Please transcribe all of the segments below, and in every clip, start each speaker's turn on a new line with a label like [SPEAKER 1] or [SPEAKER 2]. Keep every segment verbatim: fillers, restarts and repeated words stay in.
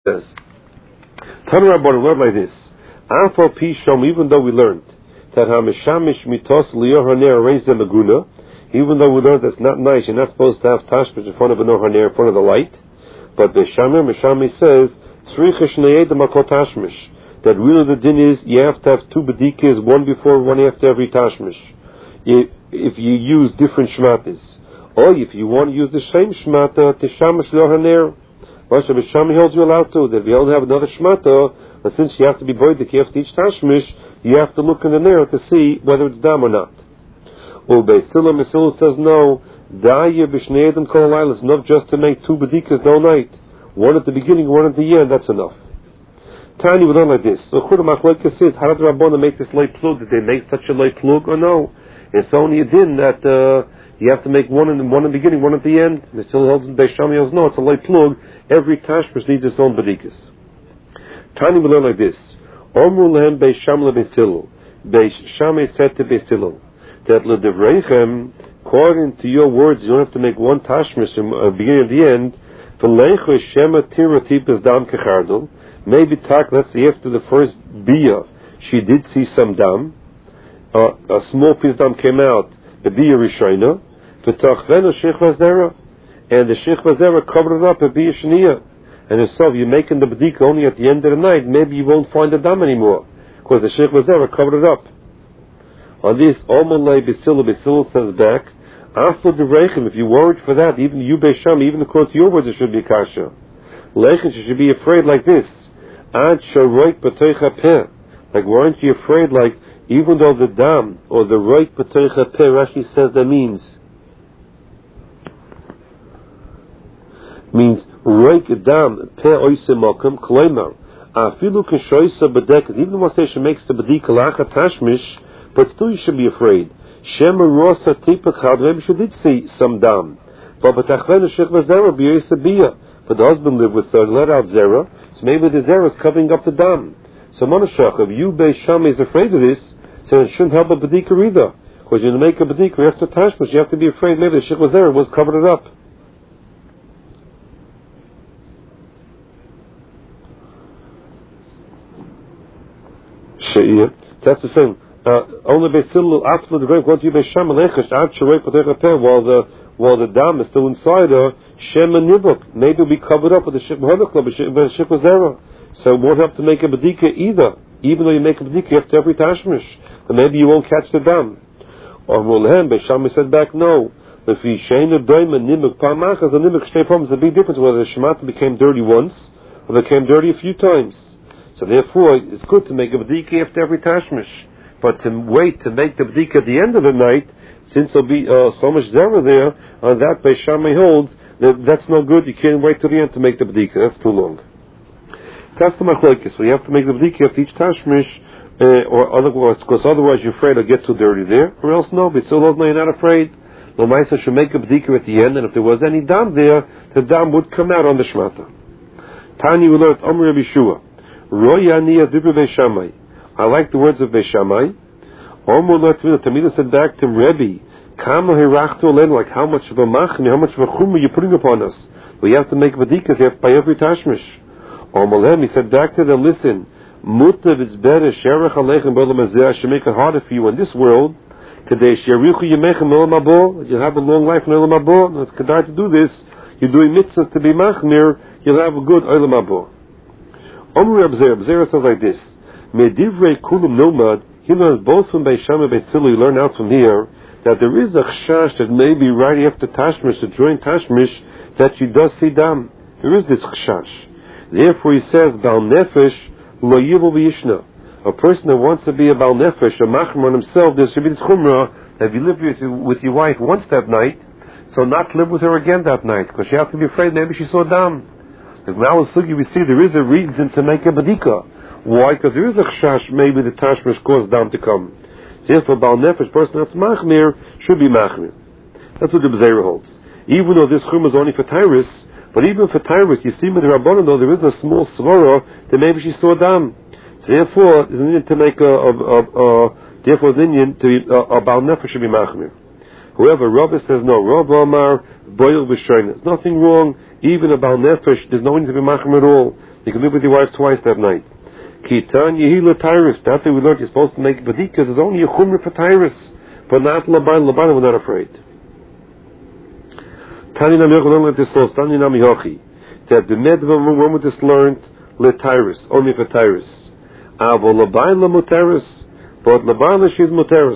[SPEAKER 1] says, Tanu Rabbanan learned like this. Afal Pisham, even though we learned that Hamishamish Mitos Lior Haner raised the Maguna, even though we learned that's not nice, you're not supposed to have tashmish in front of a Nor Haner, in front of the light. But Beshamir, Mishami says, Sricha Shnei Makot Tashmish, that really the din is you have to have two bedikas, one before, one after every tashmish. If you use different shmatas, or if you want to use the same shmata, Tishamish Lior Haner. Moshe B'Shami holds you allowed to. That if you don't have another shmata, but since you have to be boidik, you have to teach tashmish, you have to look in the mirror to see whether it's dam or not. Well, Beisila Mesila says no. Daya B'Shnei Adam Kol Halayla. It's enough just to make two bedikas no night. One at the beginning, one at the end. That's enough. Tiny we learn like this. So Chura Machlokes says, how did the Rabbanan make this light plug? Did they make such a light plug or no? It's only a din that uh, you have to make one in the, one in the beginning, one at the end. Mesila holds in Beishami holds no. It's a light plug. Every tashmish needs its own bedikas. Tiny we learn like this. Omru lehem Beisham leBeisilu. Beisham said to Beisilu that ledevreichem, according to your words, you don't have to make one tashmish from the beginning and the end. V'leichu shema tiratipes dam kechardel. Maybe talk. Let's say after the first bia, she did see some dam. Uh, a small piece of dam came out. The bia rishayna. V'tachvenu sheikh vazera. And the sheikh vazera covered it up a bia shniya. And so if you're making the b'dika only at the end of the night, maybe you won't find the dam anymore because the sheikh vazera covered it up. On this, Omalei B'Silu B'Silu says back, after the Reichem, if you worried for that, even you Beisham, even according to your words, it should be kasha. Leichem, you should be afraid like this. Ad sharoik b'teicha peh. Like, weren't you afraid, like, even though the dam, or the roik b'teicha peh, Rashi says that means, means, roik dam, peh oise mokum, kloimar, afilu kishoisa b'dekas, even the say she makes the b'dika lacha tashmish, but still you should be afraid. Shema rosa tipachad, maybe she did see some dam. But b'tachvenu shich v'zera b'yoisa b'ya. But the husband lived with her, let out zera, so maybe the zera is covering up the dam. So Monashach, if you Beisham is afraid of this, so it shouldn't help a b'dika either. Because you make a b'dika, you have to tashmish, you have to be afraid maybe the shich v'zera was covered it up. She'iyah. That's the same. Uh, only Beisilu after the grave, going to Beisham Alechesh, Ad Sharei Patech Peh, while the while the dam is still inside her, Shem and Nibuk, maybe it'll be covered up with the Shik Mahadakla, but the Shik Vazera. So it won't have to make a Badika either. Even though you make a Badika, you have to every Tashmish. But maybe you won't catch the dam. Or Mulhem, Beisham said back, no. If you Shein Doim and Nibuk Palmachas, the Nibuk Shnei Palm is a big difference whether the Shemata became dirty once, or became dirty a few times. So therefore, it's good to make a Badika after every Tashmish. But to wait to make the b'dika at the end of the night, since there'll be uh, so much zera there, on that Beishami holds, that that's no good. You can't wait till the end to make the b'dika. That's too long. That's the machlokes. So you have to make the b'dika after each tashmish, uh, or otherwise, because otherwise you're afraid it'll get too dirty there, or else no, but still no, you're not afraid. The Maisa should make a b'dika at the end, and if there was any dam there, the dam would come out on the shmata. Tani we learned, Omer Rabbi Shua, Roya Niya Dibra Beishamai. I like the words of Beishamai. Omer Tamila said back to him, Rebbe, Kama Hirachtu Alen, like how much of a machni, how much of a chumma you're putting upon us. We have to make vadikas by every tashmish. Omer he said back to them, listen, Mutav is better, Sherach Aleichem B'olam Hazeh, I should make it harder for you in this world, Kadesh Yerichu Yemechem Olam Habo, you'll have a long life in Olam Habo, it's kedai to do this, you're doing mitzvahs to be machmir, you'll have a good Olam Habo. Omer Abzer, Abzer says like this, Medivrei Kulam Nilmad, he learns both from Beisham and Beisilu, you learn out from here, that there is a chashash that maybe right after Tashmish, to join Tashmish, that she does see dam. There is this chashash. Therefore he says, Bal Nefesh, Lo Yivu V'yishna. A person that wants to be a Bal Nefesh, a Machmer on himself, there should be this chumrah, that if you live with, with your wife once that night, so not live with her again that night, because you have to be afraid maybe she saw dam. If now Sugi we see there is a reason to make a badika. Why? Because there is a chashash, maybe the tashmish caused dam to come. Therefore, Baal Nefesh, person that's machmir, should be machmir. That's what the Bezeira holds. Even though this chum is only for Tyrus, but even for Tyrus, you see with the Rabbanan, though there is a small svara that maybe she saw dam. So therefore, there's an Indian to make a, a, a, a therefore, there's an Indian to, a, a Baal Nefesh should be machmir. However, Rabbi says no. Rabbi Amar, boil b'shoyna. There's nothing wrong, even a Baal Nefesh, there's no need to be machmir at all. You can live with your wife twice that night. Kitan Yehila Tyrus. That's what we learned. You're supposed to make Badika. There's only a Chumra for Tyrus, but not Laban. Laban, we're not afraid. Tani Namioch, we don't let this slow. Tani Namihochi. That the Medva, when we just learned, Le Tyrus, only for Tyrus. Avo Laban La Muteris. But Laban, she's Muteris.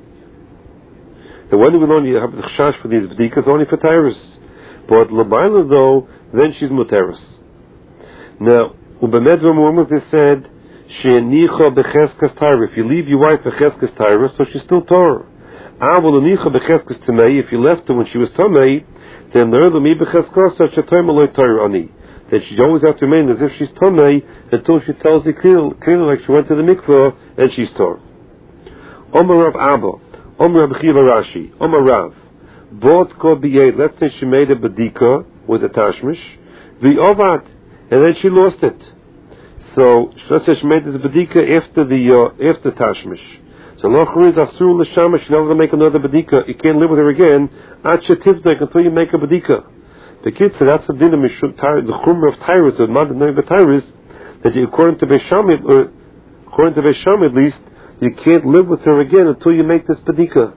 [SPEAKER 1] The one we learn, you have the Chash for these Badikas, only for Tyrus. But Laban, though, then she's Muteris. Now, Ubemedva Muhammad they said, She'enicha becheskas Torah. If you leave your wife becheskas Torah, so she's still Torah. Avol enicha becheskas Tamei. If you left her when she was Tamei, then learn the mi becheskas such a time aloi Torah ani. Then she always have to remain as if she's Tamei until she tells you clearly, clearly like she went to the mikveh and she's Torah. Omar Rav Abba, Omar Rav Chiva Rashi, Omar Rav. Bot ko biyed. Let's say she made a badika with a tashmish, v'ovad, and then she lost it. So let's say she made this badika after the uh, after tashmish. So lochur is asur l'shama. She never make another badika. You can't live with her again. At shetivdek until you make a badika. The kid said that's the din of the chumra of Tyrus, the madam of Tyrus, that you, according to Beishamid, or according to Beishamid at least, you can't live with her again until you make this badika.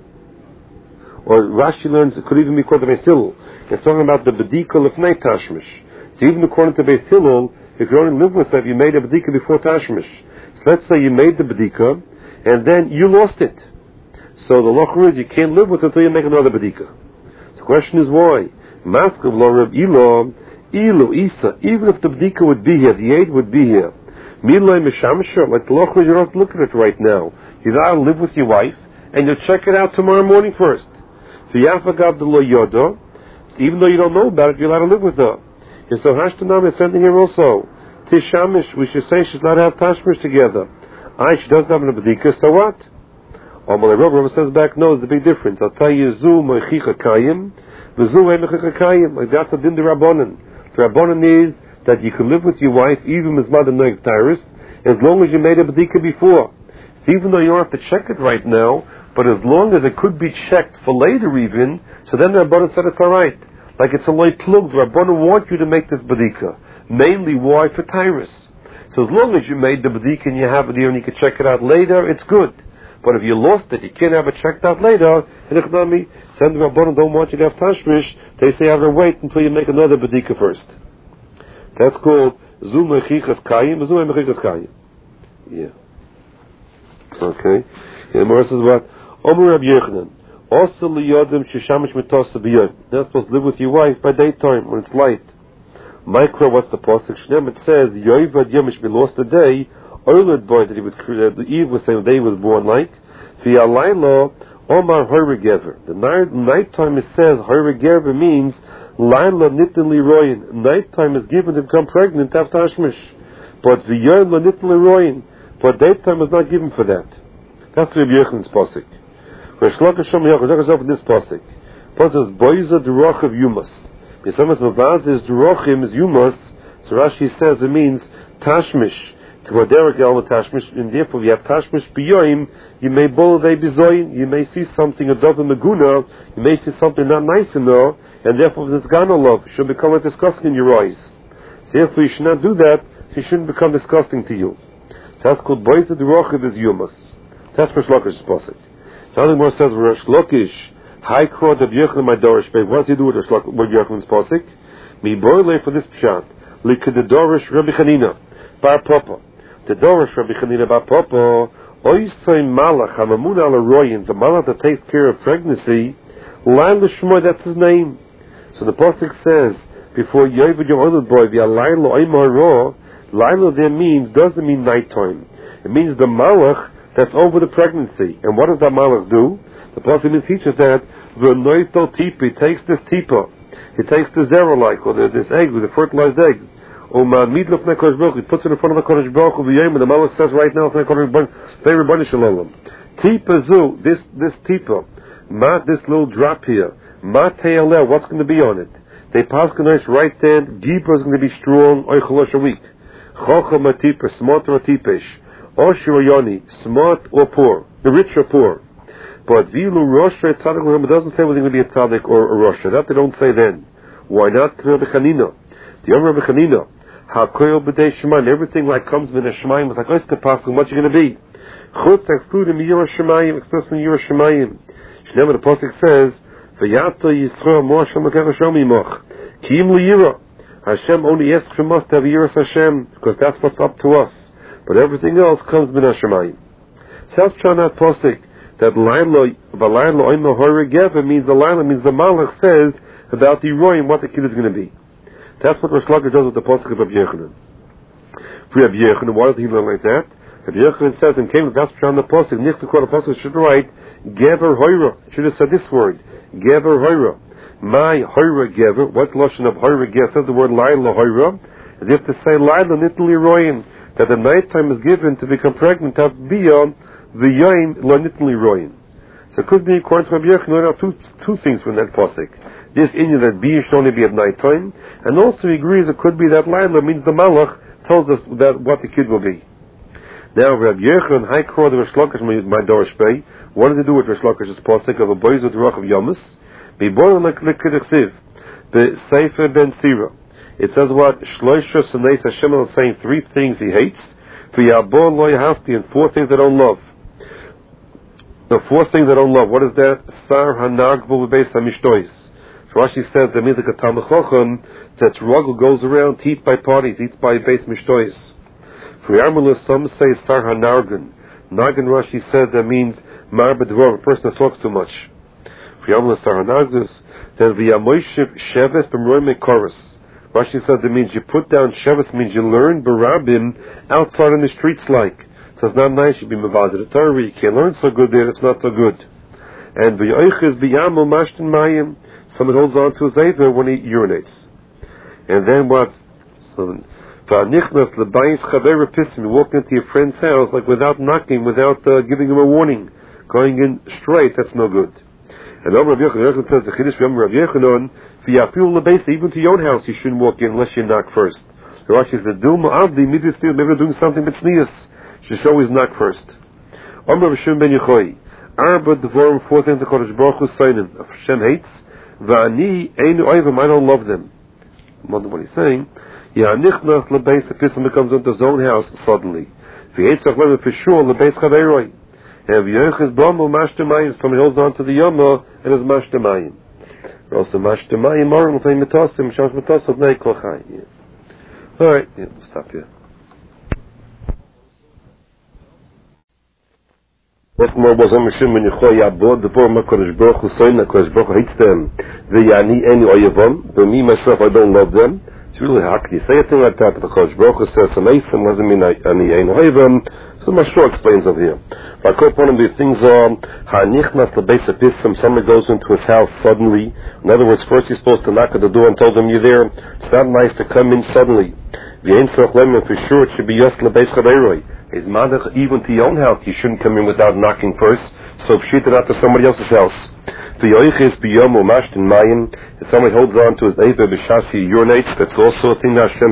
[SPEAKER 1] Or Rashi learns it could even be called the Beis Hillel. It's talking about the badika lefnei tashmish. So even according to Beis Hillel, if you only live with her, you made a badika before tashmish. So let's say you made the badika, and then you lost it. So the lochur is you can't live with her until you make another badika. So the question is why? Maskav lo Rav Ilo, Ilo Isa. Even if the badika would be here, the aid would be here. Milay mishamsher, like the lochur is you don't have to look at it right now. You gotta live with your wife, and you'll check it out tomorrow morning first. Even though you don't know about it, you're allowed to live with her. And so Hashtanam is sending here also. Tishamish, we should say she's allowed to have tashmish together. Aye, she doesn't have a badika, so what? Amalei Rabba says back, no, there's a big difference. I'll tell you, Zu Moichicha Kayim, V'Zu Moichicha Kayim. Like that's the din the Rabbanan. The Rabbanan is that you can live with your wife, even as Madam Noeg Tyrus, as long as you made a badika before. So even though you don't have to check it right now, but as long as it could be checked for later even, so then the Rabbanan said it's alright. Like it's a light plug, the Rabbanan want you to make this badika. Mainly why? For Tyrus. So as long as you made the badika and you have it here and you can check it out later, it's good. But if you lost it, you can't have it checked out later, and Ichnami, send the Rabbanan don't want you to have tashmish, they say have to wait until you make another badika first. That's called Zu Mechichas Kayim, Zu Mechichas Kayim. Yeah. Okay. And Morris says what? Omer Rabbi Yochanan, also liyodim sheshamish mitosa b'yom. You're not supposed to live with your wife by daytime when it's light. Micro, what's the pasuk? Shnem, it says yoivad yomish be lost a day. Oiled boy that he was created. The Eve was saying the day he was born like. V'alaylo Omar Horegever. The night nighttime it says Horegever means Laila Nitin Liroyin. Nighttime is given to become pregnant after Tashmish. But V'yom La Nitin Liroyin. But daytime is not given for that. That's Rabbi Yochanan's pasuk. Where Shlaka Shem Yachid, look yourself in this pasuk. Pasuk is Boiza Derach of Yumas. Besamas Mavaz is Derachim is Yumas. So Rashi says it means Tashmish. To go derek Yalma Tashmish, and therefore you have Tashmish Biyoim, you may bowl they bizoyin, you may see something above the Maguna, you may see something not nice in there, and therefore this Gana love should become like disgusting in your eyes. So therefore you should not do that, it shouldn't become disgusting to you. So that's called Boiza Derachim is Yumas. That's Rosh Lakish's pasuk. So other more says Rosh Lakish, High Court of Yochanan my Dorish Bey. What does he do with Rosh Yochanan's pasuk? Mi boile for this pshat. Likid the Dorish Rabbi Chanina Bar Papa. The Dorish Rabbi Chanina Bar Papa. Oisay Malach Hamamun Ala Royin. The Malach that takes care of pregnancy. Lail Shmoy. That's his name. So the pasuk says before Yovid your other boy the Lailo Aimar Ro. Lailo there means doesn't mean nighttime. It means the Malach that's over the pregnancy. And what does that malach do? The Pasuk teaches that the noito tipi takes this tipa, he takes the zera like or the, this egg, the fertilized egg. Uman midlof nekosh baruch, he puts it in front of the kodesh baruch of the yom, and the malach says right now, very bunny shalom. Tipa zu, this this tipa, mat this little drop here, mat te'aleh, what's going to be on it? They pass nice right then. Gipa is going to be strong. Oicholosh a week. Chocham a tipa, smart or tipesh. Oshir Yoni, smart or poor, the rich or poor. But Vilu Rosha Tzaddik, it doesn't say whether it's going to be a Tzaddik or a Rosha. That they don't say then. Why not? Rabbi Chanina. The Rabbi Chanina. Hakoil b'dei Shemayim, everything like comes min Shemayim, with like Oiska Pasuk, what you're going to be. Chutz excluded mi Yira Shemayim, excluded mi Yira Shemayim. Shnever the Pasuk says, V'yato Yisrael mo Hashem l'kech Hashem imoch, ki im l'yira. Hashem only asks from us to have Yiras Hashem, because that's what's up to us. But everything else comes min Shemayim. Says Pshat Pasuk, that Laila, V'Laila Oima Hora Geva means the Laila means the Malach says about the Royim, what the kid is going to be. That's what Rosh Lakish does with the Pasuk of Rabbi Yechanan. For Rabbi Yechanan, why does he learn like that? Rabbi Yechanan says, and came with that's Pshat Pasuk, Nich to quote the Pasuk should write, Gever Hoira. Should have said this word, Gever Hoira. My Hoira Gever, what's the Lashon of Hoira Gever? Says the word Laila Hoira, as if to say Laila Nitli Royim, that the night time is given to become pregnant, to have Biyah, the Yoim Lo Nitli Royim. So it could be, according to Rabbi Yechanan, two, two things from that Pasuk. This Inyan that Biyah should only be at night time, and also he agrees it could be that Laila means the Malach tells us that what the kid will be. Now, Rabbi Yechanan, High Court of Rosh Lakish, my Dorish Bey, what does it do with Rosh Lakish's Pasuk of a boys with Ruach of Yomus? Be born like Likidixiv, the Sefer Ben Sira. It says what? Shloisha Saneis Hashem is saying three things he hates. V'yabor lo yahafti, and four things I don't love. The four things I don't love. What is that? Sar hanagvu v'beis hamishtois. Rashi says that means like a Talmud Chacham that ruggle goes around to eat by parties, eats by beis mishtois. For Yarmullah, some say Sar hanargan. Nargan, Rashi said that means mar b'dvar, a person that talks too much. For Yarmullah Sar hanargus, then v'yamoishiv sheves b'mroim mekoros. Rashi said that means you put down sheves, means you learn barabim outside in the streets like. So it's not nice, you be mavad the Torah, you can't learn so good there, it's not so good. And v'yoiches b'yamul mashtin mayim, someone holds on to his aver when he urinates. And then what? So, v'anichnas l'bayis chaver pisim, you walk into your friend's house like without knocking, without uh, giving him a warning, going in straight, that's no good. And Rabbi Yechanan says the Chiddush from Rabbi Yechanan, v'yafiul l'beis, even to your own house you shouldn't walk in unless you knock first. The Rashi says, "Duma avdi midas still, maybe they're doing something but sneers. You should always knock first." Amar Rav Shimon ben Yochai, Arba Devorim, four things the Kodesh Baruch Hu Seinen, Hashem hates, v'ani einu oivim, I don't love them. I wonder what he's saying. Ya'anichnas l'beis, the person becomes into his own house suddenly. V'yetzach levin for sure l'beis chaveroi. And v'yochis b'amu mashtamayim, somebody holds on to the yama and is mashtamayim. Also mashtamayim morim l'fei metasim, shash metasim l'nei kochai. Alright, yeah, we'll stop here. What's more was Amar Shimon ben Yochai Abod, the poor HaKadosh Baruch Hu saying that HaKadosh Baruch Hu hates them. V'yani eni oyevam, but me myself I don't love them. It's really how can you say a thing like that? But the HaKadosh Baruch Hu says Ameisim doesn't mean ani eni oyevam. So Mashro explains over here. But one of the things are ha'nichnas lebeis hapisim. Somebody goes into his house suddenly. In other words, first you're supposed to knock at the door and tell them you're there. It's not nice to come in suddenly. V'yein tzarich lemin, for sure it should be yos lebeis chaveroi. Is madach even to your own house? You shouldn't come in without knocking first. So pshita not to somebody else's house. V'yoiches b'yom u'mashtin mayim. If somebody holds on to his eiver b'shasi urinates, that's also a thing that Hashem